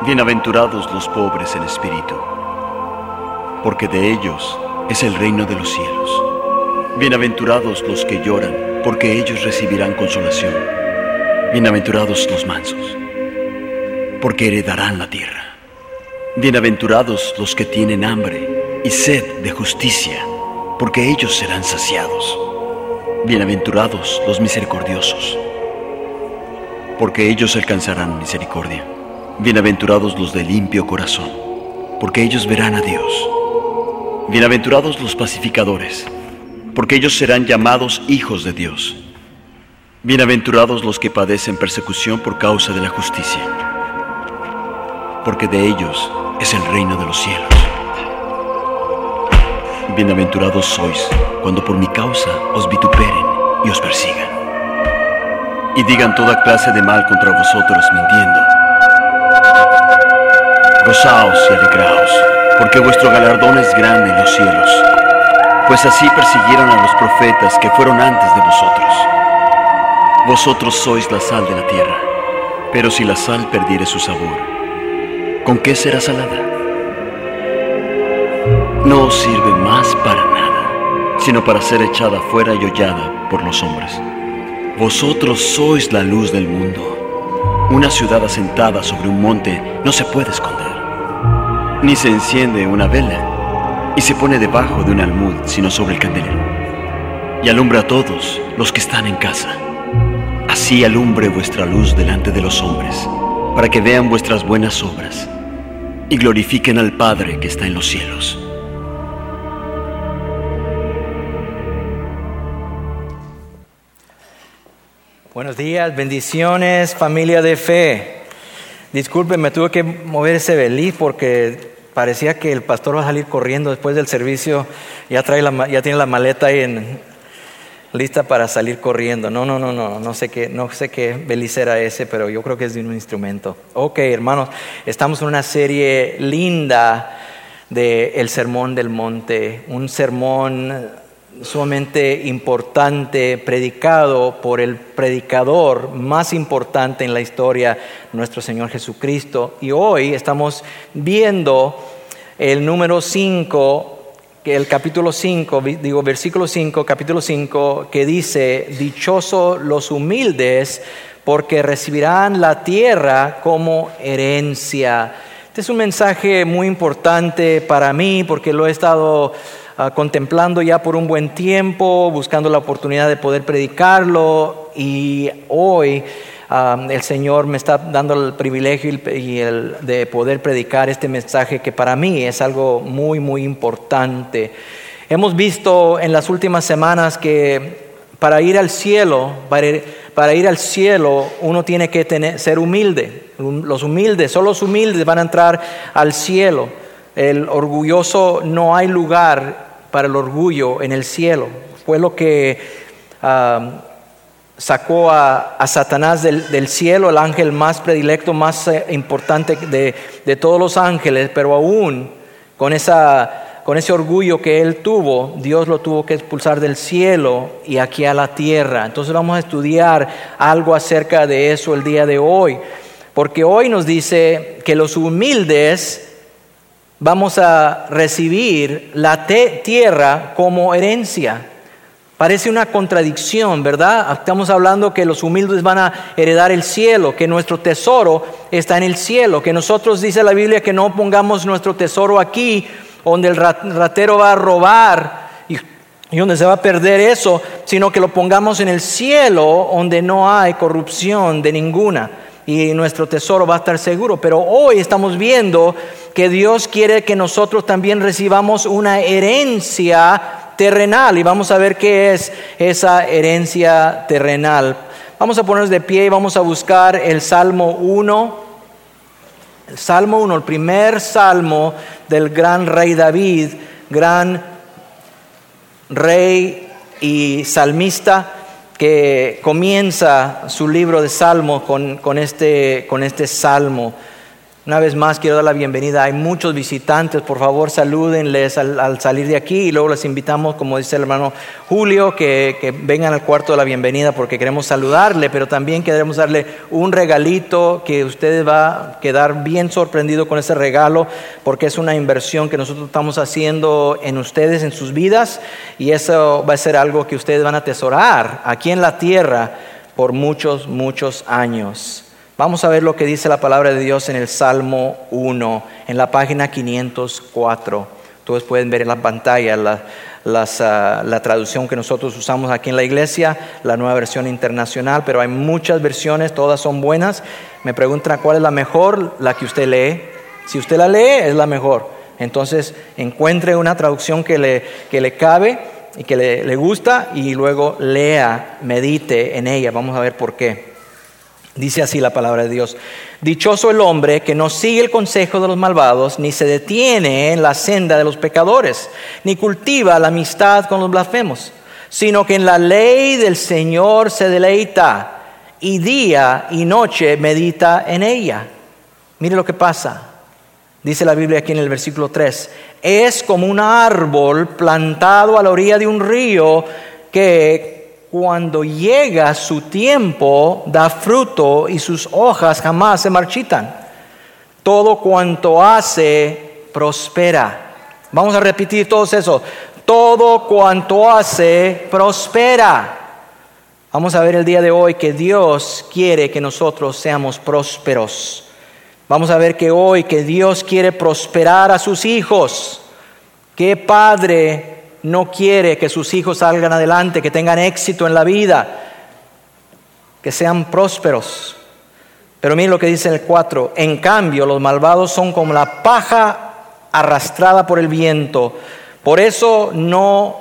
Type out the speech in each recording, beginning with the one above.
Bienaventurados los pobres en espíritu, porque de ellos es el reino de los cielos. Bienaventurados los que lloran, porque ellos recibirán consolación. Bienaventurados los mansos, porque heredarán la tierra. Bienaventurados los que tienen hambre y sed de justicia, porque ellos serán saciados. Bienaventurados los misericordiosos, porque ellos alcanzarán misericordia. Bienaventurados los de limpio corazón, porque ellos verán a Dios. Bienaventurados los pacificadores, porque ellos serán llamados hijos de Dios. Bienaventurados los que padecen persecución por causa de la justicia, porque de ellos es el reino de los cielos. Bienaventurados sois cuando por mi causa os vituperen y os persigan, y digan toda clase de mal contra vosotros mintiendo. Gozaos y alegraos, porque vuestro galardón es grande en los cielos, pues así persiguieron a los profetas que fueron antes de vosotros. Vosotros sois la sal de la tierra, pero si la sal perdiere su sabor, ¿con qué será salada? No os sirve más para nada, sino para ser echada fuera y hollada por los hombres. Vosotros sois la luz del mundo. Una ciudad asentada sobre un monte no se puede esconder, ni se enciende una vela y se pone debajo de un almud, sino sobre el candelero, y alumbra a todos los que están en casa. Así alumbre vuestra luz delante de los hombres, para que vean vuestras buenas obras y glorifiquen al Padre que está en los cielos. Buenos días, bendiciones, familia de fe. Disculpen, me tuve que mover ese beliz porque parecía que el pastor va a salir corriendo después del servicio. Ya tiene la maleta ahí lista para salir corriendo. No sé qué beliz era ese, pero yo creo que es de un instrumento. Ok, hermanos, estamos en una serie linda de El Sermón del Monte, un sermón sumamente importante, predicado por el predicador más importante en la historia, nuestro Señor Jesucristo. Y hoy estamos viendo el número 5, el capítulo 5, versículo 5, capítulo 5, que dice: dichosos los humildes, porque recibirán la tierra como herencia. Este es un mensaje muy importante para mí, porque lo he estado contemplando ya por un buen tiempo, buscando la oportunidad de poder predicarlo, y hoy el Señor me está dando el privilegio de poder predicar este mensaje, que para mí es algo muy, muy importante. Hemos visto en las últimas semanas que para ir al cielo, uno tiene que ser humilde. Solo los humildes van a entrar al cielo. El orgulloso, no hay lugar para el orgullo en el cielo. Fue lo que sacó a Satanás del cielo, el ángel más predilecto, más importante de todos los ángeles, pero aún con ese orgullo que él tuvo, Dios lo tuvo que expulsar del cielo y aquí a la tierra. Entonces vamos a estudiar algo acerca de eso el día de hoy, porque hoy nos dice que los humildes vamos a recibir la tierra como herencia. Parece una contradicción, ¿verdad? Estamos hablando que los humildes van a heredar el cielo, que nuestro tesoro está en el cielo, que nosotros, dice la Biblia, que no pongamos nuestro tesoro aquí, donde el ratero va a robar y donde se va a perder eso, sino que lo pongamos en el cielo, donde no hay corrupción de ninguna, y nuestro tesoro va a estar seguro. Pero hoy estamos viendo que Dios quiere que nosotros también recibamos una herencia terrenal, y vamos a ver qué es esa herencia terrenal. Vamos a ponernos de pie y vamos a buscar el Salmo 1. El Salmo 1, el primer salmo del gran rey David, gran rey y salmista, que comienza su libro de Salmos con este salmo. Una vez más quiero dar la bienvenida. Hay muchos visitantes, por favor salúdenles al salir de aquí y luego les invitamos, como dice el hermano Julio, que vengan al cuarto de la bienvenida porque queremos saludarle, pero también queremos darle un regalito que ustedes va a quedar bien sorprendido con ese regalo porque es una inversión que nosotros estamos haciendo en ustedes, en sus vidas, y eso va a ser algo que ustedes van a atesorar aquí en la tierra por muchos, muchos años. Vamos a ver lo que dice la palabra de Dios en el Salmo 1, en la página 504. Ustedes pueden ver en la pantalla la traducción que nosotros usamos aquí en la iglesia, la Nueva Versión Internacional, pero hay muchas versiones, todas son buenas. Me preguntan cuál es la mejor, la que usted lee. Si usted la lee, es la mejor. Entonces, encuentre una traducción que le cabe y que le gusta y luego lea, medite en ella. Vamos a ver por qué. Dice así la palabra de Dios: dichoso el hombre que no sigue el consejo de los malvados, ni se detiene en la senda de los pecadores, ni cultiva la amistad con los blasfemos, sino que en la ley del Señor se deleita, y día y noche medita en ella. Mire lo que pasa. Dice la Biblia aquí en el versículo 3: es como un árbol plantado a la orilla de un río que cuando llega su tiempo da fruto y sus hojas jamás se marchitan. Todo cuanto hace prospera. Vamos a repetir todos eso. Todo cuanto hace prospera. Vamos a ver el día de hoy que Dios quiere que nosotros seamos prósperos. Vamos a ver que hoy que Dios quiere prosperar a sus hijos. ¿Qué padre no quiere que sus hijos salgan adelante, que tengan éxito en la vida, que sean prósperos? Pero miren lo que dice en el 4: en cambio los malvados son como la paja arrastrada por el viento. Por eso no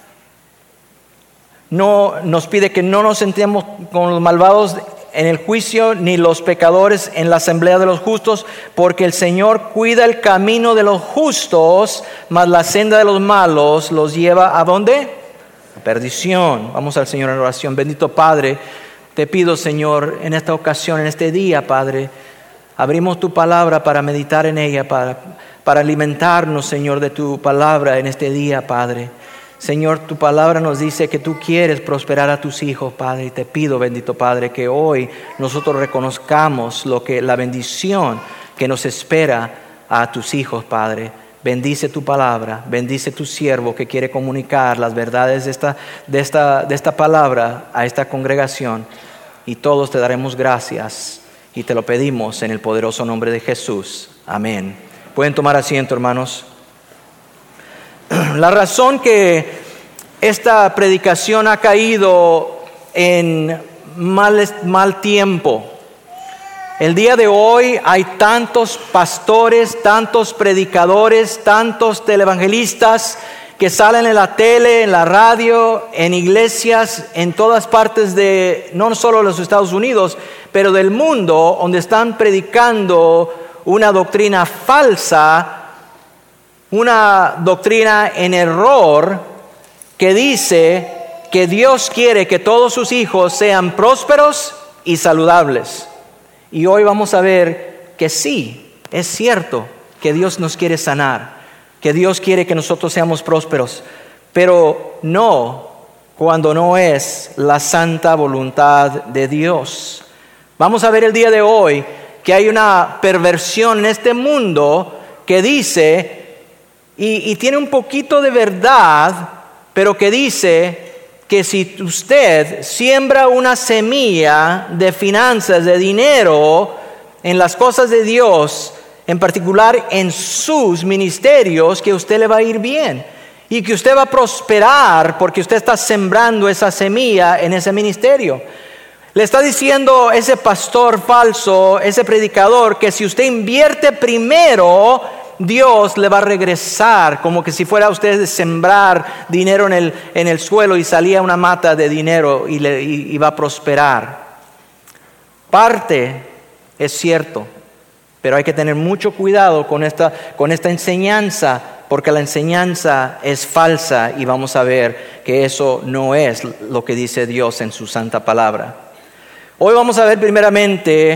nos pide que no nos sentemos con los malvados en el juicio, ni los pecadores en la asamblea de los justos, porque el Señor cuida el camino de los justos, mas la senda de los malos los lleva ¿a dónde? A perdición. Vamos al Señor en oración. Bendito Padre, te pido, Señor, en esta ocasión, en este día, Padre, abrimos tu palabra para meditar en ella, para alimentarnos, Señor, de tu palabra en este día, Padre. Señor, tu palabra nos dice que tú quieres prosperar a tus hijos, Padre, y te pido, bendito Padre, que hoy nosotros reconozcamos la bendición que nos espera a tus hijos, Padre. Bendice tu palabra, bendice tu siervo que quiere comunicar las verdades de esta palabra a esta congregación, y todos te daremos gracias y te lo pedimos en el poderoso nombre de Jesús. Amén. Pueden tomar asiento, hermanos. La razón que esta predicación ha caído en mal tiempo. El día de hoy hay tantos pastores, tantos predicadores, tantos televangelistas que salen en la tele, en la radio, en iglesias, en todas partes de, no solo los Estados Unidos, pero del mundo, donde están predicando una doctrina falsa, una doctrina en error que dice que Dios quiere que todos sus hijos sean prósperos y saludables. Y hoy vamos a ver que sí, es cierto que Dios nos quiere sanar, que Dios quiere que nosotros seamos prósperos, pero no cuando no es la santa voluntad de Dios. Vamos a ver el día de hoy que hay una perversión en este mundo que dice, y tiene un poquito de verdad, pero que dice que si usted siembra una semilla de finanzas, de dinero, en las cosas de Dios, en particular en sus ministerios, que usted le va a ir bien y que usted va a prosperar porque usted está sembrando esa semilla en ese ministerio. Le está diciendo ese pastor falso, ese predicador, que si usted invierte primero, Dios le va a regresar, como que si fuera usted de sembrar dinero en el suelo y salía una mata de dinero y va a prosperar. Parte es cierto, pero hay que tener mucho cuidado con esta enseñanza, porque la enseñanza es falsa y vamos a ver que eso no es lo que dice Dios en su santa palabra. Hoy vamos a ver primeramente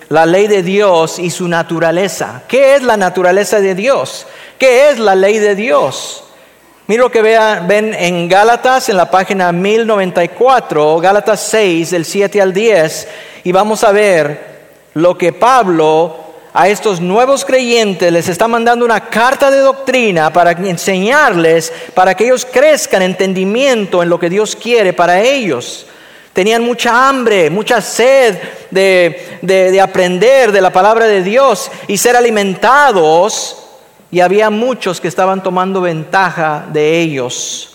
la ley de Dios y su naturaleza. ¿Qué es la naturaleza de Dios? ¿Qué es la ley de Dios? Mira lo que ven en Gálatas, en la página 1094, Gálatas 6, del 7 al 10, y vamos a ver lo que Pablo a estos nuevos creyentes les está mandando una carta de doctrina para enseñarles, para que ellos crezcan en entendimiento en lo que Dios quiere para ellos. Tenían mucha hambre, mucha sed de aprender de la palabra de Dios y ser alimentados, y había muchos que estaban tomando ventaja de ellos.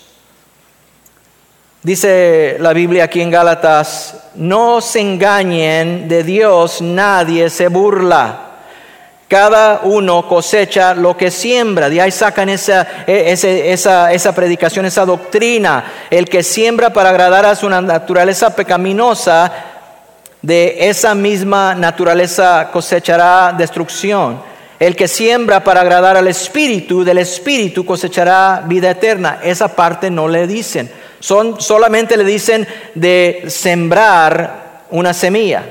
Dice la Biblia aquí en Gálatas: no se engañen, de Dios nadie se burla. Cada uno cosecha lo que siembra. De ahí sacan esa predicación, esa doctrina. El que siembra para agradar a su naturaleza pecaminosa, de esa misma naturaleza cosechará destrucción. El que siembra para agradar al Espíritu, del Espíritu cosechará vida eterna. Esa parte no le dicen. Solamente le dicen de sembrar una semilla.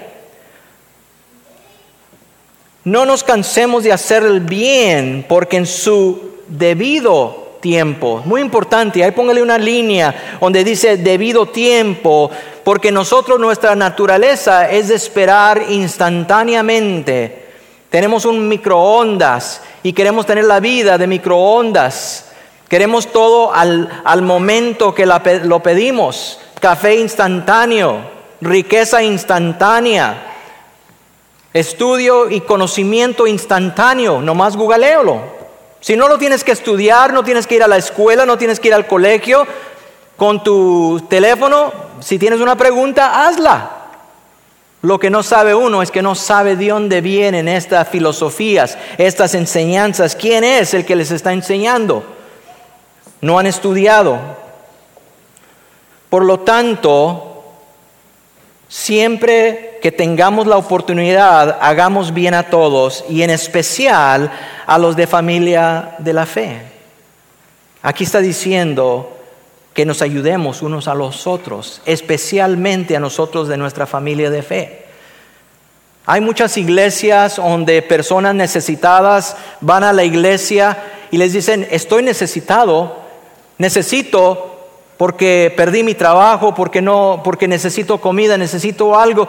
No nos cansemos de hacer el bien, porque en su debido tiempo, muy importante, ahí póngale una línea donde dice debido tiempo, porque nuestra naturaleza es de esperar instantáneamente. Tenemos un microondas y queremos tener la vida de microondas. Queremos todo al momento que lo pedimos. Café instantáneo, riqueza instantánea, estudio y conocimiento instantáneo. Nomás googlealo. Si no lo tienes que estudiar, no tienes que ir a la escuela, no tienes que ir al colegio. Con tu teléfono, si tienes una pregunta, hazla. Lo que no sabe uno es que no sabe de dónde vienen estas filosofías, estas enseñanzas. ¿Quién es el que les está enseñando? No han estudiado. Por lo tanto, siempre que tengamos la oportunidad, hagamos bien a todos, y en especial a los de familia de la fe. Aquí está diciendo que nos ayudemos unos a los otros, especialmente a nosotros de nuestra familia de fe. Hay muchas iglesias donde personas necesitadas van a la iglesia y les dicen: estoy necesito porque perdí mi trabajo, porque necesito comida, necesito algo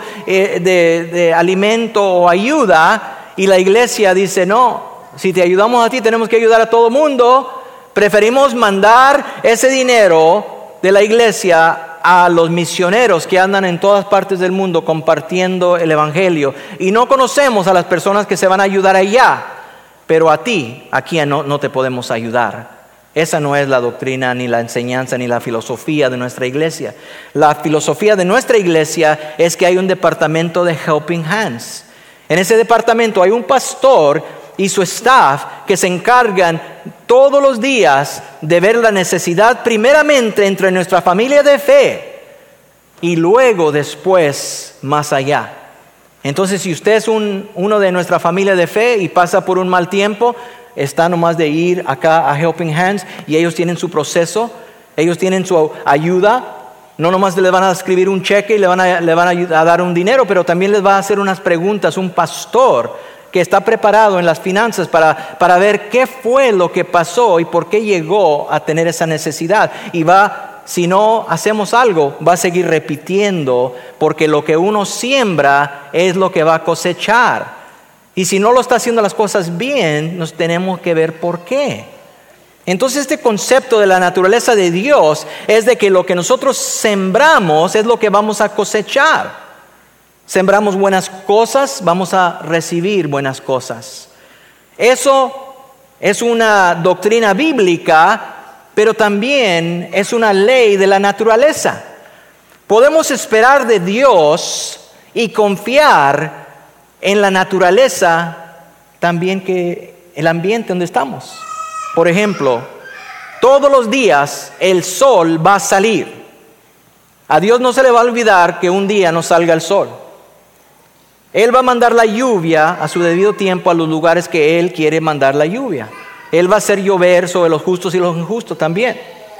de alimento o ayuda. Y la iglesia dice: no, si te ayudamos a ti, tenemos que ayudar a todo mundo. Preferimos mandar ese dinero de la iglesia a los misioneros que andan en todas partes del mundo compartiendo el evangelio. Y no conocemos a las personas que se van a ayudar allá, pero a ti, aquí no te podemos ayudar. Esa no es la doctrina, ni la enseñanza, ni la filosofía de nuestra iglesia. La filosofía de nuestra iglesia es que hay un departamento de Helping Hands. En ese departamento hay un pastor y su staff que se encargan todos los días de ver la necesidad primeramente entre nuestra familia de fe y luego después más allá. Entonces, si usted es uno de nuestra familia de fe y pasa por un mal tiempo, está nomás de ir acá a Helping Hands y ellos tienen su proceso, ellos tienen su ayuda. No nomás le van a escribir un cheque y le van a dar un dinero, pero también les va a hacer unas preguntas un pastor que está preparado en las finanzas para ver qué fue lo que pasó y por qué llegó a tener esa necesidad. Y si no hacemos algo, va a seguir repitiendo, porque lo que uno siembra es lo que va a cosechar. Y si no lo está haciendo las cosas bien, nos tenemos que ver por qué. Entonces, este concepto de la naturaleza de Dios es de que lo que nosotros sembramos es lo que vamos a cosechar. Sembramos buenas cosas, vamos a recibir buenas cosas. Eso es una doctrina bíblica, pero también es una ley de la naturaleza. Podemos esperar de Dios y confiar en la naturaleza también, que el ambiente donde estamos. Por ejemplo, todos los días el sol va a salir. A Dios no se le va a olvidar que un día no salga el sol. Él va a mandar la lluvia a su debido tiempo a los lugares que Él quiere mandar la lluvia. Él va a hacer llover sobre los justos y los injustos también.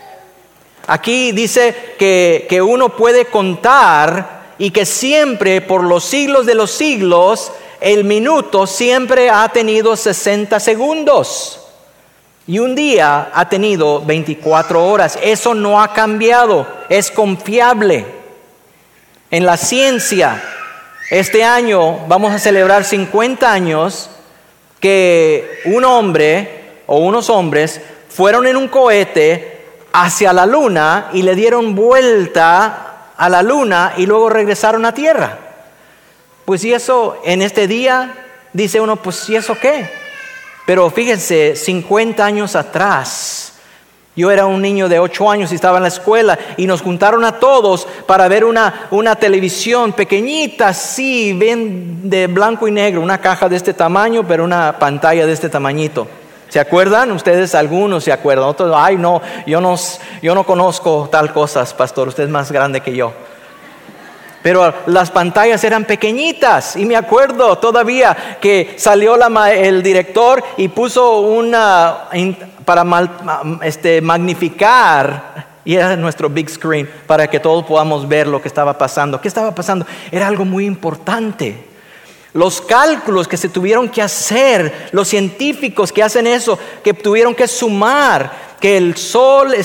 Aquí dice que uno puede contar y que siempre por los siglos de los siglos el minuto siempre ha tenido 60 segundos. Y un día ha tenido 24 horas. Eso no ha cambiado. Es confiable. En la ciencia, este año vamos a celebrar 50 años que un hombre o unos hombres fueron en un cohete hacia la luna y le dieron vuelta a la luna y luego regresaron a tierra. Pues y eso en este día dice uno, pues ¿y eso qué? Pero fíjense, 50 años atrás, yo era un niño de 8 años y estaba en la escuela y nos juntaron a todos para ver una televisión pequeñita, así, bien de blanco y negro, una caja de este tamaño, pero una pantalla de este tamañito. ¿Se acuerdan? Ustedes, algunos se acuerdan, otros, ay no, yo no conozco tal cosas, pastor, usted es más grande que yo. Pero las pantallas eran pequeñitas y me acuerdo todavía que salió el director y puso para magnificar, y era nuestro big screen para que todos podamos ver lo que estaba pasando. ¿Qué estaba pasando? Era algo muy importante. Los cálculos que se tuvieron que hacer, los científicos que hacen eso, que tuvieron que sumar, que el sol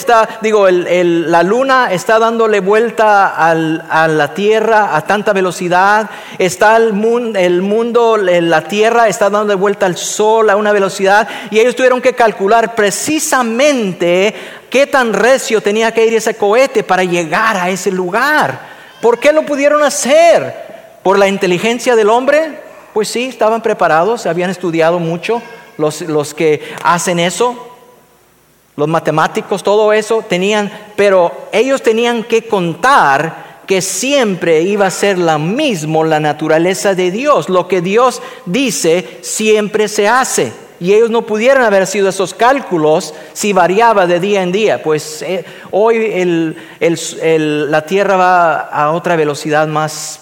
la luna está dándole vuelta a la tierra a tanta velocidad, está el mundo, la tierra está dando vuelta al sol a una velocidad, y ellos tuvieron que calcular precisamente qué tan recio tenía que ir ese cohete para llegar a ese lugar. ¿Por qué lo pudieron hacer? ¿Por la inteligencia del hombre? Pues sí, estaban preparados, habían estudiado mucho los que hacen eso. Los matemáticos, todo eso tenían, pero ellos tenían que contar que siempre iba a ser la naturaleza de Dios. Lo que Dios dice siempre se hace. Y ellos no pudieran haber sido esos cálculos si variaba de día en día. Pues hoy la Tierra va a otra velocidad más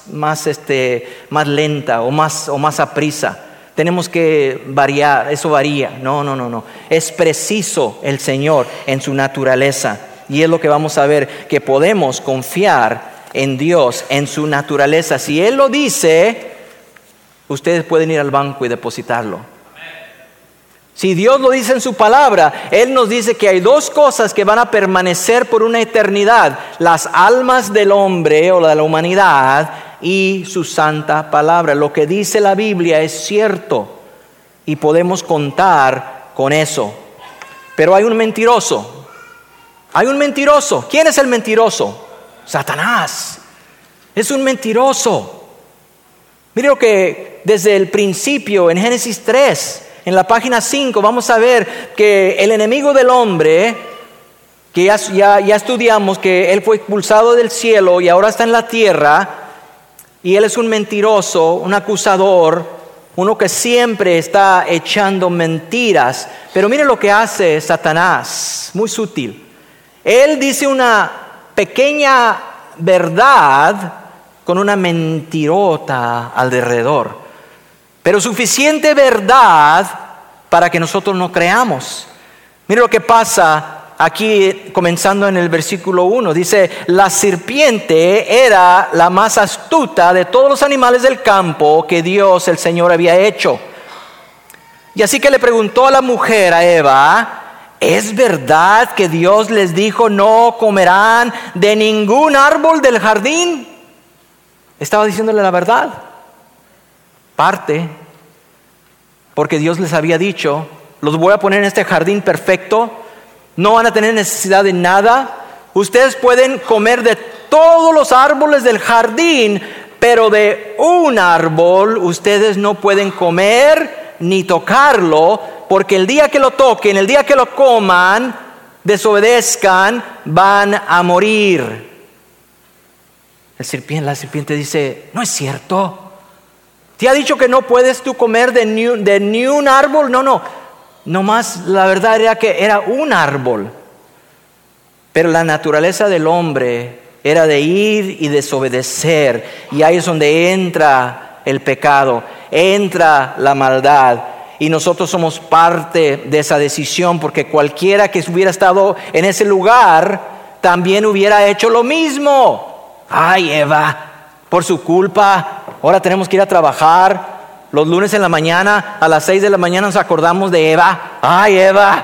lenta o más aprisa. Tenemos que variar, eso varía. No. Es preciso el Señor en su naturaleza. Y es lo que vamos a ver, que podemos confiar en Dios, en su naturaleza. Si Él lo dice, ustedes pueden ir al banco y depositarlo. Si Dios lo dice en su palabra, Él nos dice que hay dos cosas que van a permanecer por una eternidad: las almas del hombre o de la humanidad y su santa palabra. Lo que dice la Biblia es cierto y podemos contar con eso. Pero hay un mentiroso. Hay un mentiroso. ¿Quién es el mentiroso? Satanás. Es un mentiroso. Mire lo que desde el principio en Génesis 3, en la página 5, vamos a ver que el enemigo del hombre, que ya estudiamos que él fue expulsado del cielo y ahora está en la tierra, y él es un mentiroso, un acusador, uno que siempre está echando mentiras. Pero mire lo que hace Satanás, muy sutil. Él dice una pequeña verdad con una mentirota alrededor, pero suficiente verdad para que nosotros no creamos. Mire lo que pasa aquí, comenzando en el versículo 1. Dice: la serpiente era la más astuta de todos los animales del campo que Dios, el Señor, había hecho. Y así que le preguntó a la mujer, a Eva: ¿es verdad que Dios les dijo no comerán de ningún árbol del jardín? Estaba diciéndole la verdad. Parte, porque Dios les había dicho: los voy a poner en este jardín perfecto, no van a tener necesidad de nada, ustedes pueden comer de todos los árboles del jardín, pero de un árbol ustedes no pueden comer ni tocarlo, porque el día que lo toquen, el día que lo coman, desobedezcan, van a morir. La serpiente dice: no es cierto. ¿Te ha dicho que no puedes tú comer de ni un árbol? No. Nomás la verdad era que era un árbol. Pero la naturaleza del hombre era de ir y desobedecer. Y ahí es donde entra el pecado, entra la maldad. Y nosotros somos parte de esa decisión, porque cualquiera que hubiera estado en ese lugar también hubiera hecho lo mismo. Ay, Eva, por su culpa, ahora tenemos que ir a trabajar. Los lunes en la mañana, a las 6 de la mañana nos acordamos de Eva. ¡Ay, Eva!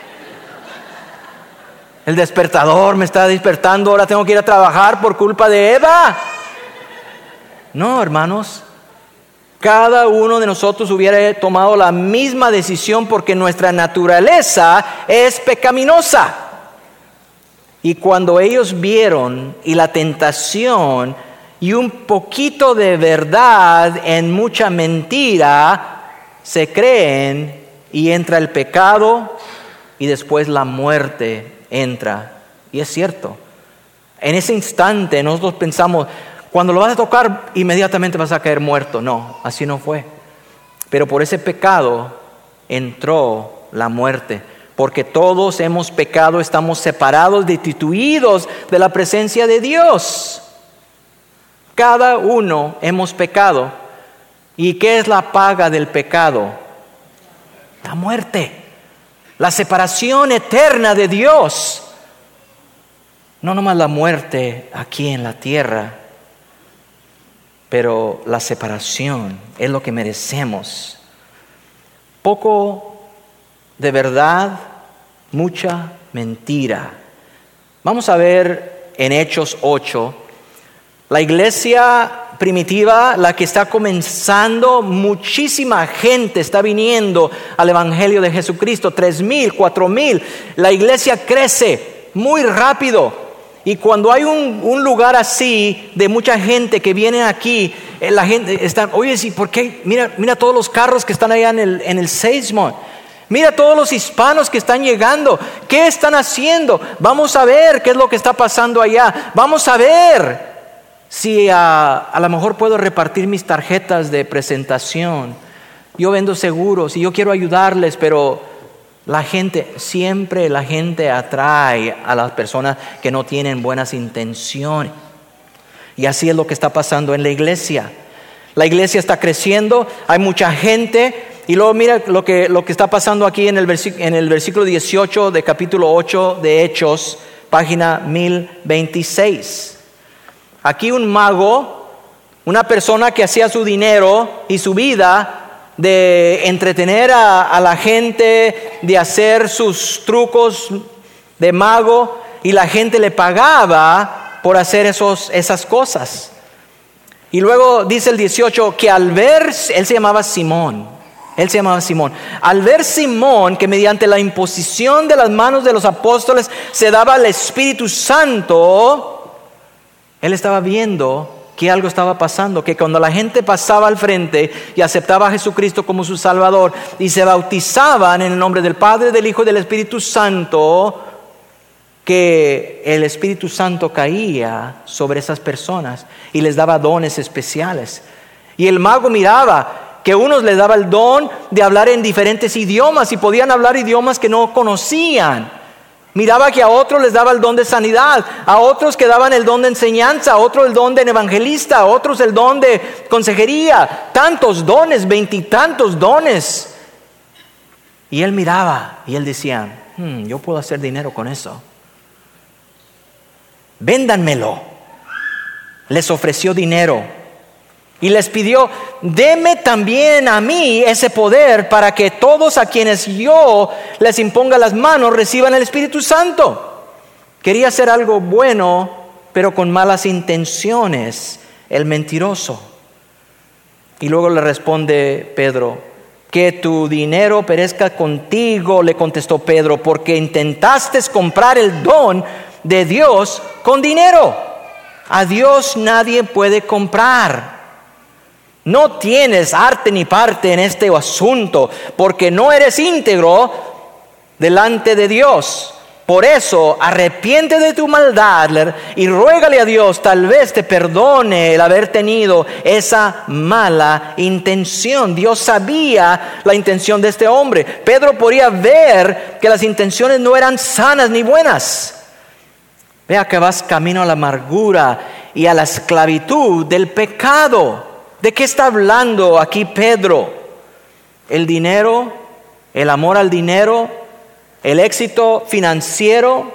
El despertador me está despertando, ahora tengo que ir a trabajar por culpa de Eva. No, hermanos. Cada uno de nosotros hubiera tomado la misma decisión porque nuestra naturaleza es pecaminosa. Y cuando ellos vieron y la tentación y un poquito de verdad en mucha mentira, se creen y entra el pecado y después la muerte entra. Y es cierto. En ese instante nosotros pensamos, cuando lo vas a tocar, inmediatamente vas a caer muerto. No, así no fue. Pero por ese pecado entró la muerte. Porque todos hemos pecado, estamos separados, destituidos de la presencia de Dios. Cada uno hemos pecado. ¿Y qué es la paga del pecado? La muerte. La separación eterna de Dios. No nomás la muerte aquí en la tierra, pero la separación es lo que merecemos. Poco de verdad, mucha mentira. Vamos a ver en Hechos 8, la iglesia primitiva, la que está comenzando, muchísima gente está viniendo al Evangelio de Jesucristo, 3,000, 4,000. La iglesia crece muy rápido. Y cuando hay un lugar así de mucha gente que viene aquí, la gente está, oye, sí, ¿por qué? Mira todos los carros que están allá en el Seismont. Mira todos los hispanos que están llegando. ¿Qué están haciendo? Vamos a ver qué es lo que está pasando allá. Vamos a ver si a lo mejor puedo repartir mis tarjetas de presentación. Yo vendo seguros y yo quiero ayudarles, pero siempre la gente atrae a las personas que no tienen buenas intenciones. Y así es lo que está pasando en la iglesia. La iglesia está creciendo, hay mucha gente. Y luego mira lo que está pasando aquí en el versículo 18 de capítulo 8 de Hechos, página 1026. Aquí un mago, una persona que hacía su dinero y su vida de entretener a la gente, de hacer sus trucos de mago, y la gente le pagaba por hacer esas cosas. Y luego dice el 18 que al ver, él se llamaba Simón, al ver Simón que mediante la imposición de las manos de los apóstoles se daba el Espíritu Santo, él estaba viendo que algo estaba pasando, que cuando la gente pasaba al frente y aceptaba a Jesucristo como su Salvador y se bautizaban en el nombre del Padre, del Hijo y del Espíritu Santo, que el Espíritu Santo caía sobre esas personas y les daba dones especiales. Y el mago miraba que unos les daba el don de hablar en diferentes idiomas y podían hablar idiomas que no conocían. Miraba que a otros les daba el don de sanidad, a otros que daban el don de enseñanza, a otros el don de evangelista, a otros el don de consejería. Tantos dones, 20 y tantos dones. Y él miraba y él decía, yo puedo hacer dinero con eso. Véndanmelo. Les ofreció dinero. Y les pidió, deme también a mí ese poder para que todos a quienes yo les imponga las manos reciban el Espíritu Santo. Quería hacer algo bueno, pero con malas intenciones, el mentiroso. Y luego le responde Pedro, que tu dinero perezca contigo, le contestó Pedro, porque intentaste comprar el don de Dios con dinero. A Dios nadie puede comprar. No tienes arte ni parte en este asunto, porque no eres íntegro delante de Dios. Por eso, arrepiente de tu maldad y ruégale a Dios, tal vez te perdone el haber tenido esa mala intención. Dios sabía la intención de este hombre. Pedro podía ver que las intenciones no eran sanas ni buenas. Vea que vas camino a la amargura y a la esclavitud del pecado. ¿De qué está hablando aquí Pedro? El dinero, el amor al dinero, el éxito financiero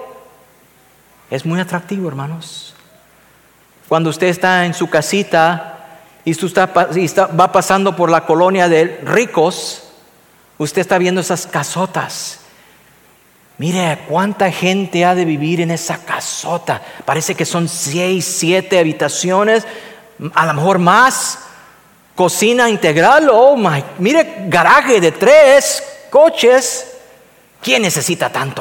es muy atractivo, hermanos. Cuando usted está en su casita y va pasando por la colonia de ricos, usted está viendo esas casotas. Mire cuánta gente ha de vivir en esa casota. Parece que son 6, 7 habitaciones, a lo mejor más. Cocina integral, mire, garaje de 3 coches. ¿Quién necesita tanto?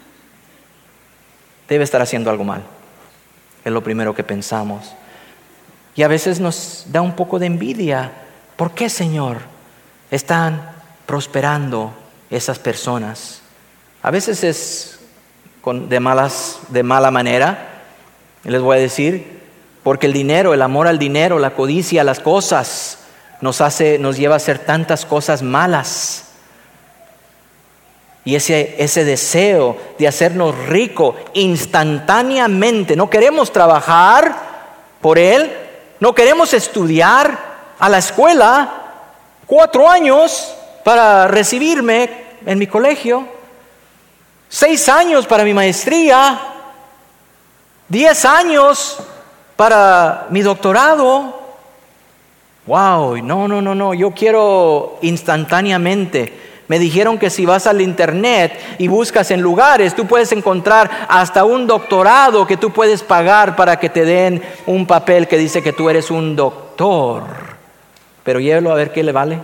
Debe estar haciendo algo mal. Es lo primero que pensamos. Y a veces nos da un poco de envidia. ¿Por qué, Señor, están prosperando esas personas? A veces es de mala manera. Les voy a decir, porque el dinero, el amor al dinero, la codicia a las cosas, nos lleva a hacer tantas cosas malas. Y ese deseo de hacernos rico instantáneamente, no queremos trabajar por él, no queremos estudiar a la escuela 4 años para recibirme en mi colegio, 6 años para mi maestría, 10 años para mi doctorado. Wow, no, yo quiero instantáneamente. Me dijeron que si vas al internet y buscas en lugares, tú puedes encontrar hasta un doctorado que tú puedes pagar para que te den un papel que dice que tú eres un doctor. Pero llévelo a ver qué le vale.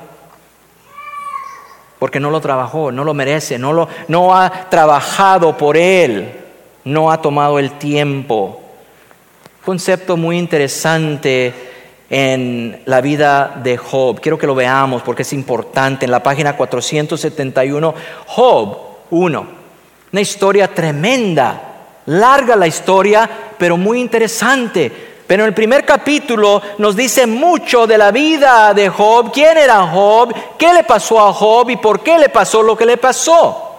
Porque no lo trabajó, no lo merece, no ha trabajado por él, no ha tomado el tiempo. Concepto muy interesante en la vida de Job. Quiero que lo veamos porque es importante. En la página 471, Job 1. Una historia tremenda, larga la historia, pero muy interesante. Pero en el primer capítulo nos dice mucho de la vida de Job. ¿Quién era Job? ¿Qué le pasó a Job? ¿Y por qué le pasó lo que le pasó?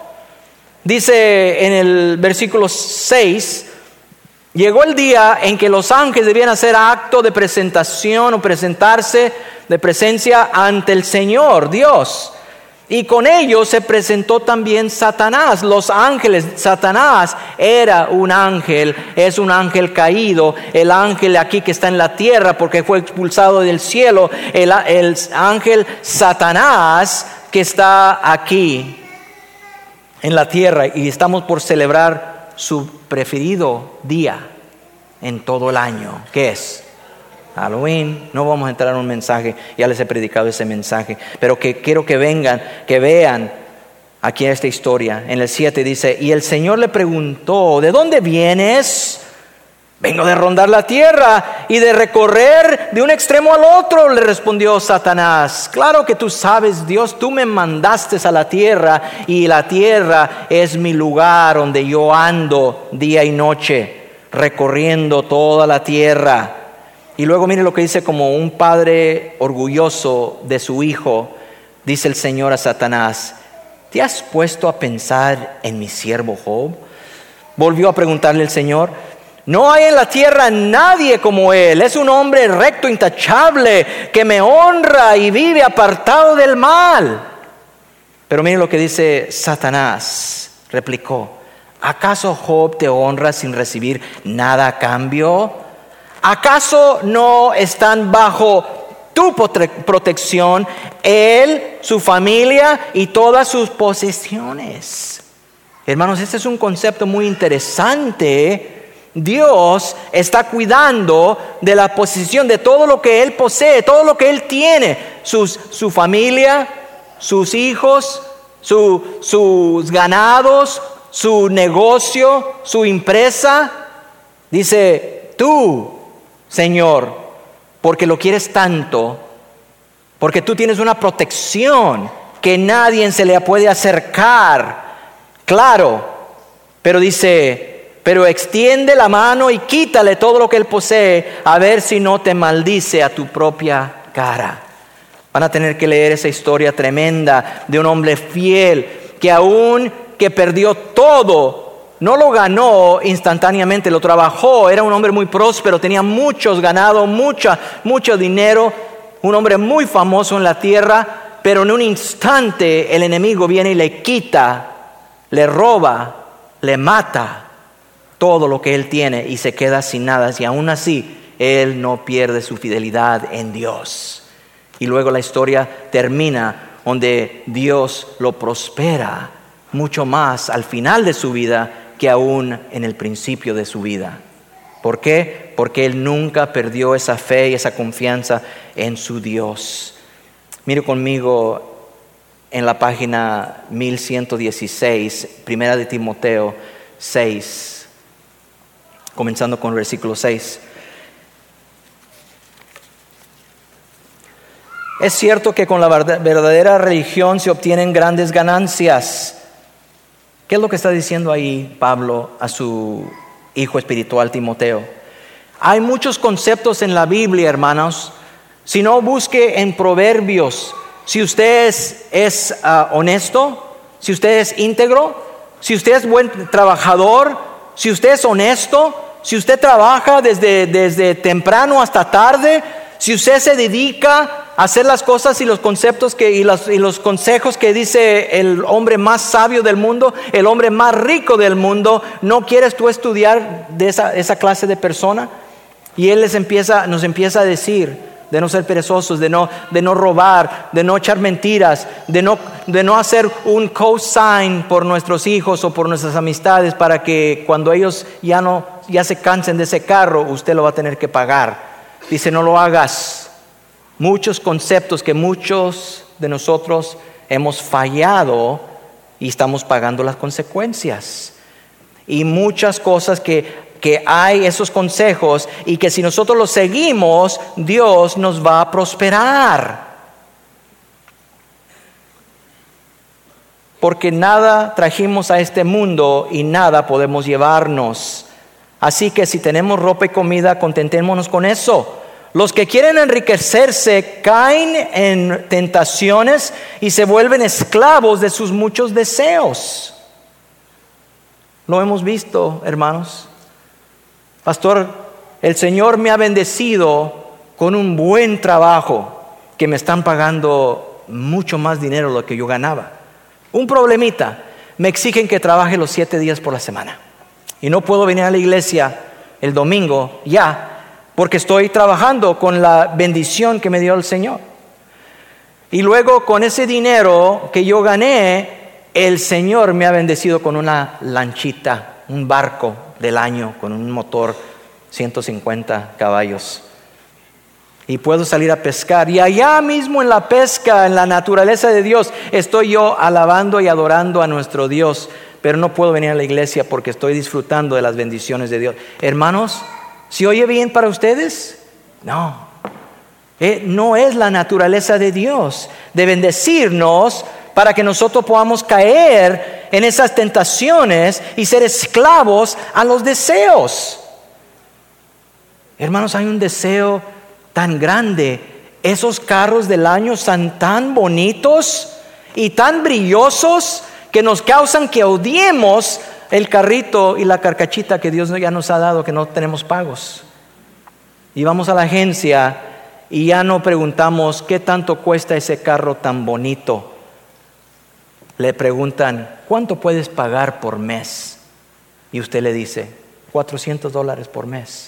Dice en el versículo 6... Llegó el día en que los ángeles debían hacer acto de presentación o presentarse de presencia ante el Señor, Dios. Y con ellos se presentó también Satanás. Los ángeles, Satanás era un ángel, es un ángel caído. El ángel aquí que está en la tierra porque fue expulsado del cielo. El ángel Satanás que está aquí en la tierra. Y estamos por celebrar su preferido día en todo el año. ¿Qué es? Halloween. No vamos a entrar en un mensaje, ya les he predicado ese mensaje, pero que quiero que vean aquí esta historia. En el 7 dice: y el Señor le preguntó, ¿de dónde vienes? Vengo de rondar la tierra y de recorrer de un extremo al otro, le respondió Satanás. Claro que tú sabes, Dios, tú me mandaste a la tierra y la tierra es mi lugar donde yo ando día y noche, recorriendo toda la tierra. Y luego mire lo que dice como un padre orgulloso de su hijo. Dice el Señor a Satanás: ¿te has puesto a pensar en mi siervo Job? Volvió a preguntarle el Señor: no hay en la tierra nadie como él. Es un hombre recto, intachable, que me honra y vive apartado del mal. Pero miren lo que dice Satanás. Replicó: ¿acaso Job te honra sin recibir nada a cambio? ¿Acaso no están bajo tu protección él, su familia y todas sus posesiones? Hermanos, este es un concepto muy interesante. Dios está cuidando de la posesión, de todo lo que él posee, todo lo que él tiene, su familia, sus hijos, sus ganados, su negocio, su empresa. Dice: tú, Señor, porque lo quieres tanto, porque tú tienes una protección que nadie se le puede acercar. Claro, pero dice: pero extiende la mano y quítale todo lo que él posee, a ver si no te maldice a tu propia cara. Van a tener que leer esa historia tremenda de un hombre fiel que aún que perdió todo, no lo ganó instantáneamente, lo trabajó. Era un hombre muy próspero, tenía muchos ganados, mucho dinero, un hombre muy famoso en la tierra, pero en un instante el enemigo viene y le quita, le roba, le mata todo lo que él tiene y se queda sin nada. Y aún así él no pierde su fidelidad en Dios. Y luego la historia termina donde Dios lo prospera mucho más al final de su vida que aún en el principio de su vida. ¿Por qué? Porque él nunca perdió esa fe y esa confianza en su Dios. Mire conmigo en la página 1116, Primera de Timoteo 6, comenzando con el versículo 6. Es cierto que con la verdadera religión se obtienen grandes ganancias. ¿Qué es lo que está diciendo ahí Pablo a su hijo espiritual Timoteo? Hay muchos conceptos en la Biblia, hermanos. Si no, busque en Proverbios. Si usted es honesto, si usted es íntegro, si usted es buen trabajador, si usted es honesto, si usted trabaja desde temprano hasta tarde, si usted se dedica a hacer las cosas y los conceptos y los consejos que dice el hombre más sabio del mundo, el hombre más rico del mundo, ¿no quieres tú estudiar de esa clase de persona? Y él nos empieza a decir de no ser perezosos, de no robar, de no echar mentiras, de no hacer un cosign por nuestros hijos o por nuestras amistades para que cuando ellos ya se cansen de ese carro, usted lo va a tener que pagar. Dice, no lo hagas. Muchos conceptos que muchos de nosotros hemos fallado y estamos pagando las consecuencias. Y muchas cosas que hay esos consejos y que si nosotros los seguimos, Dios nos va a prosperar. Porque nada trajimos a este mundo y nada podemos llevarnos. Así que si tenemos ropa y comida, contentémonos con eso. Los que quieren enriquecerse caen en tentaciones y se vuelven esclavos de sus muchos deseos. Lo hemos visto, hermanos. Pastor, el Señor me ha bendecido con un buen trabajo que me están pagando mucho más dinero de lo que yo ganaba. Un problemita, me exigen que trabaje los 7 días por la semana y no puedo venir a la iglesia el domingo ya porque estoy trabajando con la bendición que me dio el Señor. Y luego con ese dinero que yo gané, el Señor me ha bendecido con una lanchita, un barco del año con un motor 150 caballos. Y puedo salir a pescar. Y allá mismo en la pesca, en la naturaleza de Dios, estoy yo alabando y adorando a nuestro Dios. Pero no puedo venir a la iglesia porque estoy disfrutando de las bendiciones de Dios. Hermanos, ¿se oye bien para ustedes? No. No es la naturaleza de Dios de bendecirnos para que nosotros podamos caer en esas tentaciones y ser esclavos a los deseos. Hermanos, hay un deseo tan grande. Esos carros del año son tan bonitos y tan brillosos que nos causan que odiemos el carrito y la carcachita que Dios ya nos ha dado, que no tenemos pagos. Y vamos a la agencia y ya no preguntamos qué tanto cuesta ese carro tan bonito. Le preguntan, ¿cuánto puedes pagar por mes? Y usted le dice, $400 por mes.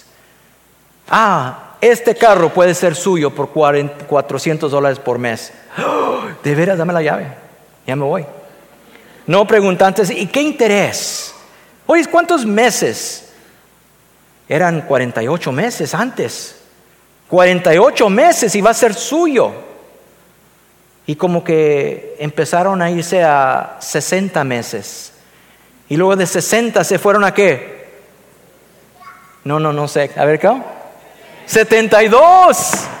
Este carro puede ser suyo por $400 por mes. ¿De veras? Dame la llave, ya me voy. No preguntantes, ¿y qué interés? Oye, ¿cuántos meses? Eran 48 meses antes. 48 meses y va a ser suyo. Y como que empezaron a irse a 60 meses. Y luego de 60 se fueron a ¿qué? No sé. A ver, ¿qué? 72.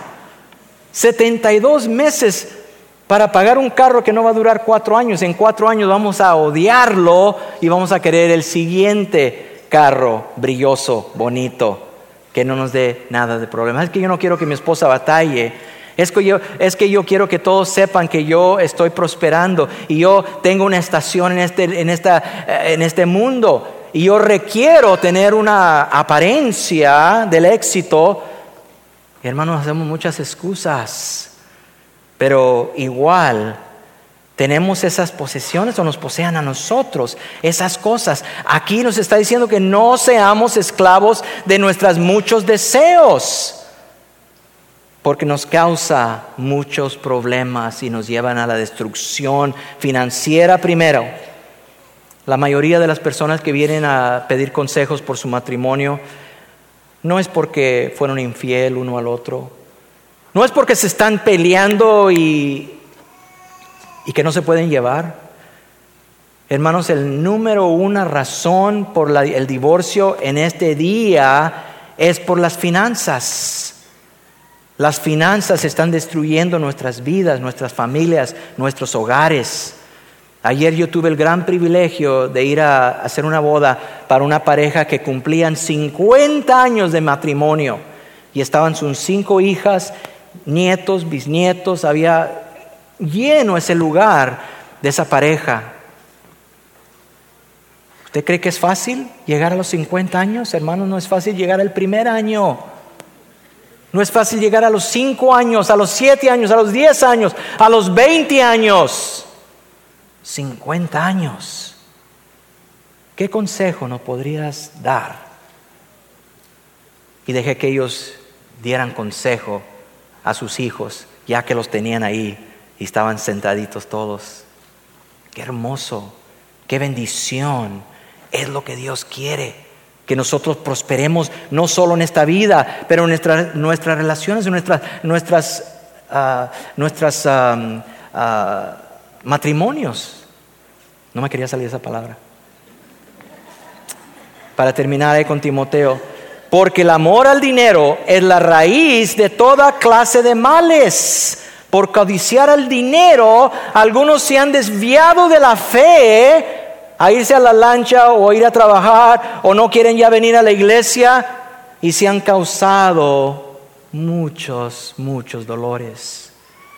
72 meses para pagar un carro que no va a durar 4 años. En 4 años vamos a odiarlo y vamos a querer el siguiente carro brilloso, bonito, que no nos dé nada de problema. Es que yo no quiero que mi esposa batalle. Es que yo quiero que todos sepan que yo estoy prosperando y yo tengo una estación en este mundo y yo requiero tener una apariencia del éxito. Y hermanos, hacemos muchas excusas, pero igual ¿Tenemos esas posesiones o nos posean a nosotros esas cosas? Aquí nos está diciendo que no seamos esclavos de nuestros muchos deseos, porque nos causa muchos problemas y nos llevan a la destrucción financiera primero. La mayoría de las personas que vienen a pedir consejos por su matrimonio no es porque fueron infiel uno al otro, no es porque se están peleando y que no se pueden llevar. Hermanos, el número una razón por el divorcio en este día es por las finanzas. Las finanzas están destruyendo nuestras vidas, nuestras familias, nuestros hogares. Ayer yo tuve el gran privilegio de ir a hacer una boda para una pareja que cumplían 50 años de matrimonio y estaban sus 5 hijas, nietos, bisnietos. Había lleno ese lugar de esa pareja. ¿Usted cree que es fácil llegar a los 50 años? Hermanos, no es fácil llegar al primer año. No es fácil llegar a los 5 años, a los 7 años, a los 10 años, a los 20 años. 50 años. ¿Qué consejo nos podrías dar? Y dejé que ellos dieran consejo a sus hijos, ya que los tenían ahí y estaban sentaditos todos. Qué hermoso, qué bendición es lo que Dios quiere. Que nosotros prosperemos no solo en esta vida, pero en nuestras relaciones, en nuestras matrimonios. No me quería salir esa palabra. Para terminar con Timoteo, porque el amor al dinero es la raíz de toda clase de males. Por codiciar el dinero, algunos se han desviado de la fe a irse a la lancha o a ir a trabajar, o no quieren ya venir a la iglesia y se han causado muchos dolores.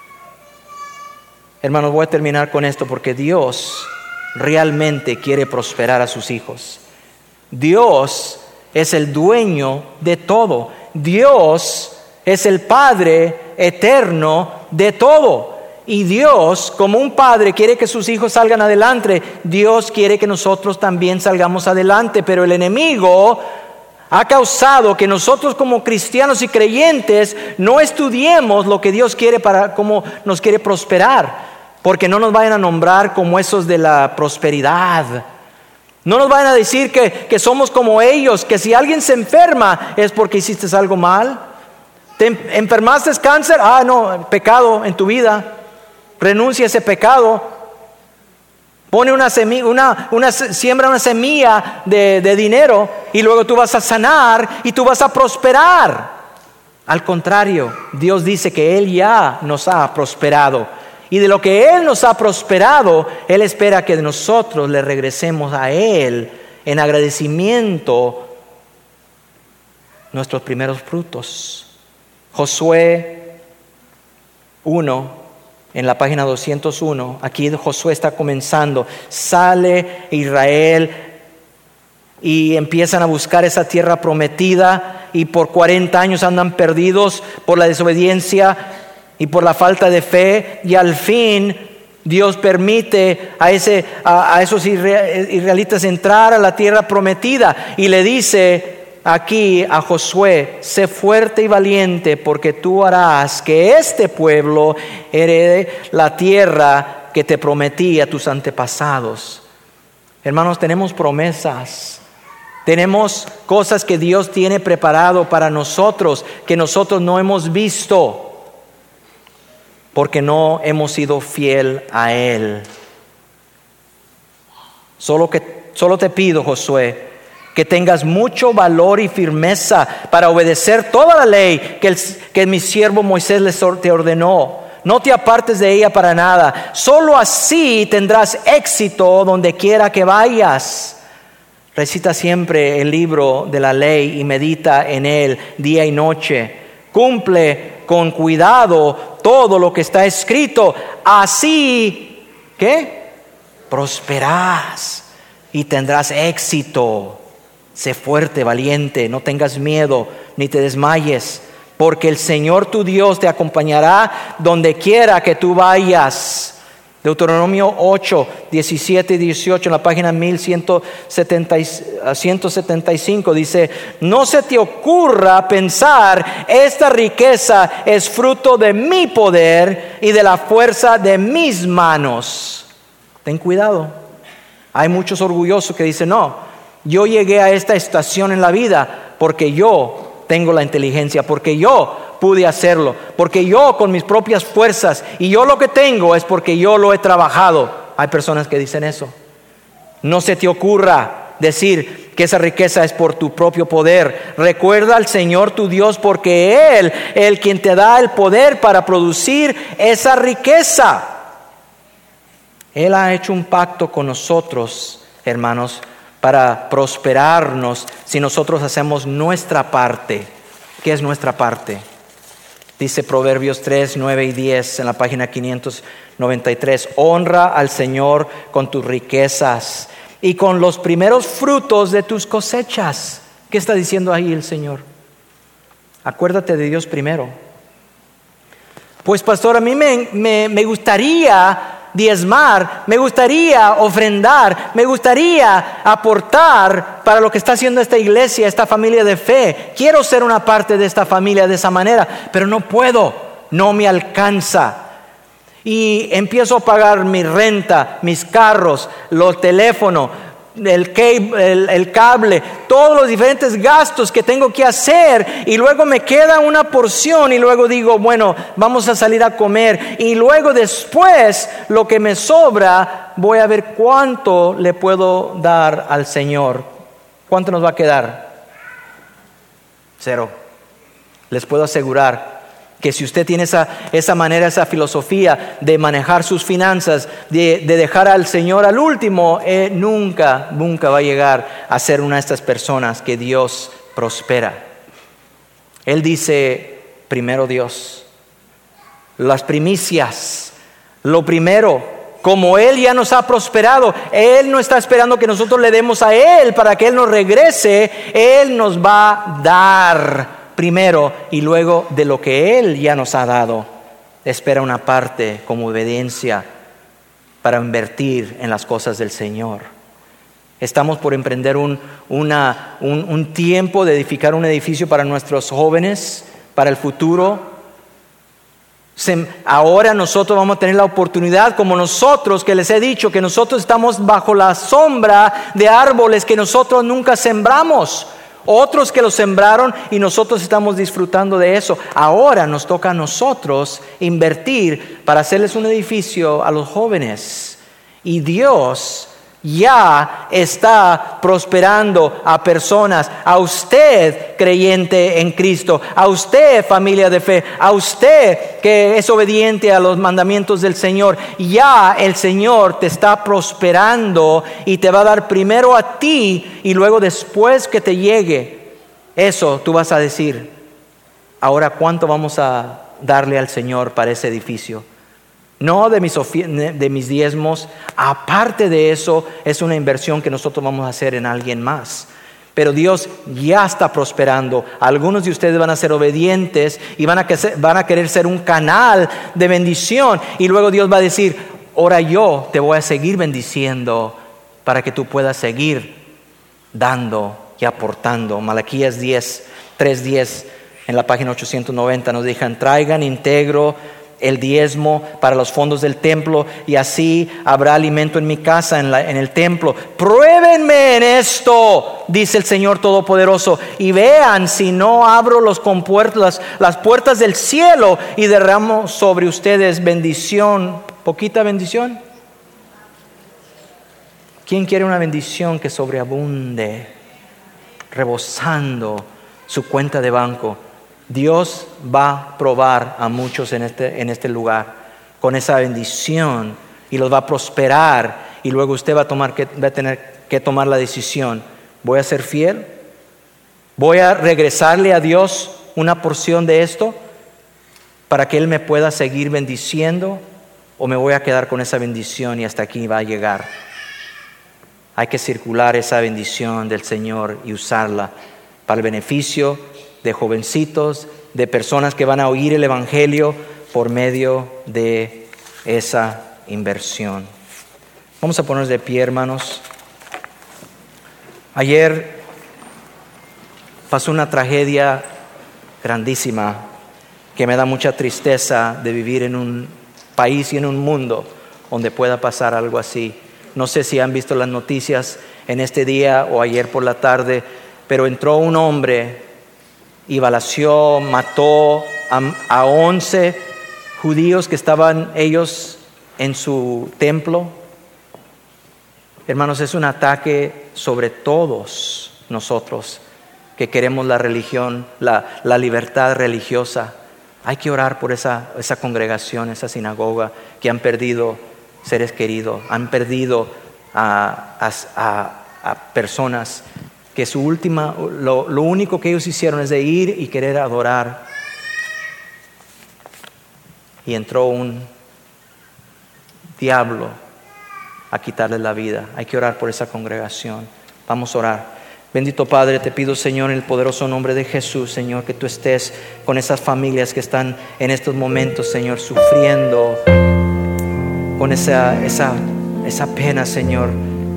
Hermanos, voy a terminar con esto porque Dios realmente quiere prosperar a sus hijos. Dios es el dueño de todo. Dios es el Padre eterno de todo. Y Dios, como un padre quiere que sus hijos salgan adelante, Dios quiere que nosotros también salgamos adelante. Pero el enemigo ha causado que nosotros como cristianos y creyentes no estudiemos lo que Dios quiere para cómo nos quiere prosperar, porque no nos vayan a nombrar como esos de la prosperidad. No nos vayan a decir que somos como ellos, que si alguien se enferma es porque hiciste algo mal. ¿Te enfermaste de cáncer? No, pecado en tu vida. Renuncia a ese pecado. Pone una semilla, siembra una semilla de dinero y luego tú vas a sanar y tú vas a prosperar. Al contrario, Dios dice que Él ya nos ha prosperado. Y de lo que Él nos ha prosperado, Él espera que nosotros le regresemos a Él en agradecimiento nuestros primeros frutos. Josué 1, en la página 201, aquí Josué está comenzando. Sale Israel y empiezan a buscar esa tierra prometida y por 40 años andan perdidos por la desobediencia y por la falta de fe, y al fin Dios permite a esos israelitas entrar a la tierra prometida y le dice aquí a Josué: sé fuerte y valiente, porque tú harás que este pueblo herede la tierra que te prometí a tus antepasados. Hermanos, tenemos promesas. Tenemos cosas que Dios tiene preparado para nosotros que nosotros no hemos visto porque no hemos sido fiel a Él. Solo te pido, Josué, que tengas mucho valor y firmeza para obedecer toda la ley que mi siervo Moisés te ordenó. No te apartes de ella para nada. Solo así tendrás éxito donde quiera que vayas. Recita siempre el libro de la ley y medita en él día y noche. Cumple con cuidado todo lo que está escrito. Así, ¿qué? Prosperarás y tendrás éxito. Sé fuerte, valiente, no tengas miedo ni te desmayes, porque el Señor tu Dios te acompañará donde quiera que tú vayas. Deuteronomio 8, 17 y 18 en la página 175 dice: no se te ocurra pensar esta riqueza es fruto de mi poder y de la fuerza de mis manos. Ten cuidado. Hay muchos orgullosos que dicen: no, yo llegué a esta estación en la vida porque yo tengo la inteligencia, porque yo pude hacerlo, porque yo con mis propias fuerzas, y yo lo que tengo es porque yo lo he trabajado. Hay personas que dicen eso. No se te ocurra decir que esa riqueza es por tu propio poder. Recuerda al Señor tu Dios, porque Él es el quien te da el poder para producir esa riqueza. Él ha hecho un pacto con nosotros, hermanos, para prosperarnos si nosotros hacemos nuestra parte. ¿Qué es nuestra parte? Dice Proverbios 3, 9 y 10 en la página 593. Honra al Señor con tus riquezas y con los primeros frutos de tus cosechas. ¿Qué está diciendo ahí el Señor? Acuérdate de Dios primero. Pues pastor, a mí me gustaría diezmar, me gustaría ofrendar, me gustaría aportar para lo que está haciendo esta iglesia, esta familia de fe. Quiero ser una parte de esta familia de esa manera, pero no puedo, no me alcanza. Y empiezo a pagar mi renta, mis carros, los teléfonos, el cable, todos los diferentes gastos que tengo que hacer, y luego me queda una porción y luego digo, bueno, vamos a salir a comer, y luego después lo que me sobra voy a ver cuánto le puedo dar al Señor. ¿Cuánto nos va a quedar? 0. Les puedo asegurar que si usted tiene esa manera, esa filosofía de manejar sus finanzas, de dejar al Señor al último, nunca va a llegar a ser una de estas personas que Dios prospera. Él dice, primero Dios, las primicias, lo primero. Como Él ya nos ha prosperado, Él no está esperando que nosotros le demos a Él para que Él nos regrese. Él nos va a dar primero, y luego de lo que Él ya nos ha dado, espera una parte como obediencia para invertir en las cosas del Señor. Estamos por emprender un tiempo de edificar un edificio para nuestros jóvenes, para el futuro. Ahora nosotros vamos a tener la oportunidad, como nosotros, que les he dicho, que nosotros estamos bajo la sombra de árboles que nosotros nunca sembramos. Otros que lo sembraron y nosotros estamos disfrutando de eso. Ahora nos toca a nosotros invertir para hacerles un edificio a los jóvenes. Y Dios ya está prosperando a personas, a usted creyente en Cristo, a usted familia de fe, a usted que es obediente a los mandamientos del Señor. Ya el Señor te está prosperando y te va a dar primero a ti, y luego después que te llegue eso, tú vas a decir, ahora ¿cuánto vamos a darle al Señor para ese edificio? No de mis diezmos. Aparte de eso, es una inversión que nosotros vamos a hacer en alguien más. Pero Dios ya está prosperando. Algunos de ustedes van a ser obedientes y van a querer ser un canal de bendición. Y luego Dios va a decir, ahora yo te voy a seguir bendiciendo para que tú puedas seguir dando y aportando. Malaquías 3:10 en la página 890 nos dijan, traigan íntegro el diezmo para los fondos del templo, y así habrá alimento en mi casa, en el templo. Pruébenme en esto, dice el Señor Todopoderoso, y vean si no abro las puertas del cielo y derramo sobre ustedes bendición. ¿Poquita bendición? ¿Quién quiere una bendición que sobreabunde, rebosando su cuenta de banco? Dios va a probar a muchos en este lugar con esa bendición, y los va a prosperar, y luego usted va a tener que tomar la decisión. ¿Voy a ser fiel? ¿Voy a regresarle a Dios una porción de esto para que Él me pueda seguir bendiciendo, o me voy a quedar con esa bendición y hasta aquí va a llegar? Hay que circular esa bendición del Señor y usarla para el beneficio de jovencitos, de personas que van a oír el Evangelio por medio de esa inversión. Vamos a ponernos de pie, hermanos. Ayer pasó una tragedia grandísima que me da mucha tristeza de vivir en un país y en un mundo donde pueda pasar algo así. No sé si han visto las noticias en este día o ayer por la tarde, pero entró un hombre y balaceó, mató a 11 judíos que estaban ellos en su templo. Hermanos, es un ataque sobre todos nosotros que queremos la religión, la libertad religiosa. Hay que orar por esa congregación, esa sinagoga que han perdido seres queridos, han perdido a personas que lo único que ellos hicieron es de ir y querer adorar. Y entró un diablo a quitarles la vida. Hay que orar por esa congregación. Vamos a orar. Bendito Padre, te pido, Señor, en el poderoso nombre de Jesús, Señor, que tú estés con esas familias que están en estos momentos, Señor, sufriendo con esa pena, Señor.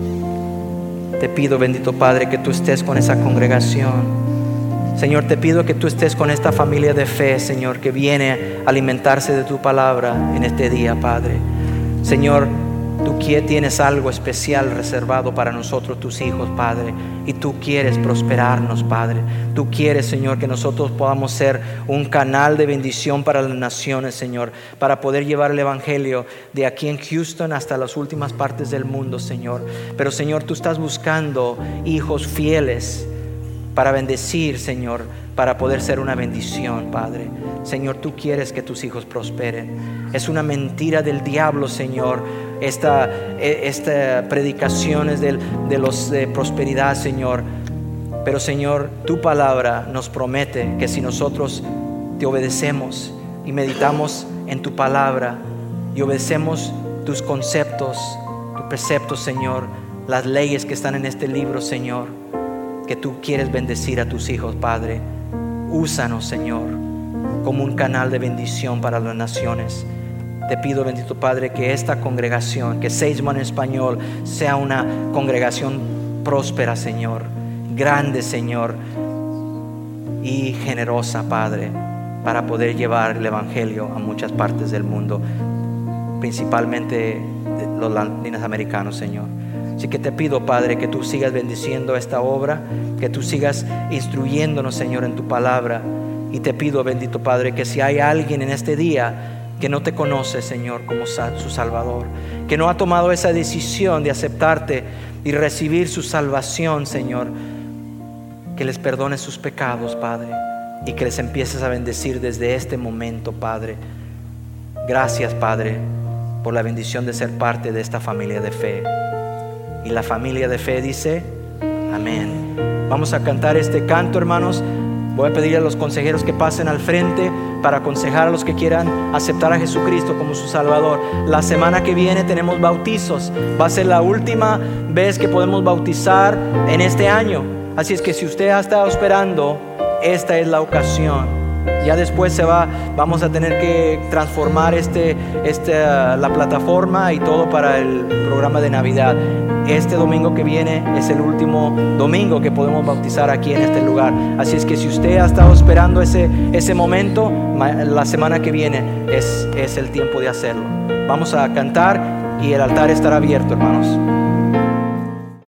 Te pido, bendito Padre, que tú estés con esa congregación. Señor, te pido que tú estés con esta familia de fe, Señor, que viene a alimentarse de tu palabra en este día, Padre. Señor, tú tienes algo especial reservado para nosotros, tus hijos, Padre, y tú quieres prosperarnos, Padre. Tú quieres, Señor, que nosotros podamos ser un canal de bendición para las naciones, Señor, para poder llevar el evangelio de aquí en Houston hasta las últimas partes del mundo, Señor. Pero, Señor, tú estás buscando hijos fieles para bendecir, Señor, para poder ser una bendición, Padre. Señor, tú quieres que tus hijos prosperen. Es una mentira del diablo, Señor, esta predicación es de los de prosperidad, Señor. Pero, Señor, tu palabra nos promete que si nosotros te obedecemos y meditamos en tu palabra y obedecemos tus conceptos, tus preceptos, Señor, las leyes que están en este libro, Señor, que tú quieres bendecir a tus hijos, Padre. Úsanos, Señor, como un canal de bendición para las naciones. Te pido, bendito Padre, que esta congregación, que Sageman en español, sea una congregación próspera, Señor, grande, Señor, y generosa, Padre, para poder llevar el evangelio a muchas partes del mundo, principalmente los latinoamericanos, Señor. Así que te pido, Padre, que tú sigas bendiciendo esta obra, que tú sigas instruyéndonos, Señor, en tu palabra. Y te pido, bendito Padre, que si hay alguien en este día que no te conoce, Señor, como su Salvador, que no ha tomado esa decisión de aceptarte y recibir su salvación, Señor, que les perdones sus pecados, Padre, y que les empieces a bendecir desde este momento, Padre. Gracias, Padre, por la bendición de ser parte de esta familia de fe. Y la familia de fe dice, amén. Vamos a cantar este canto, hermanos. Voy a pedir a los consejeros que pasen al frente para aconsejar a los que quieran aceptar a Jesucristo como su Salvador. La semana que viene tenemos bautizos. Va a ser la última vez que podemos bautizar en este año. Así es que si usted ha estado esperando, esta es la ocasión. Ya después vamos a tener que transformar la plataforma y todo para el programa de Navidad. Este domingo que viene es el último domingo que podemos bautizar aquí en este lugar. Así es que si usted ha estado esperando ese momento, la semana que viene es el tiempo de hacerlo. Vamos a cantar y el altar estará abierto, hermanos.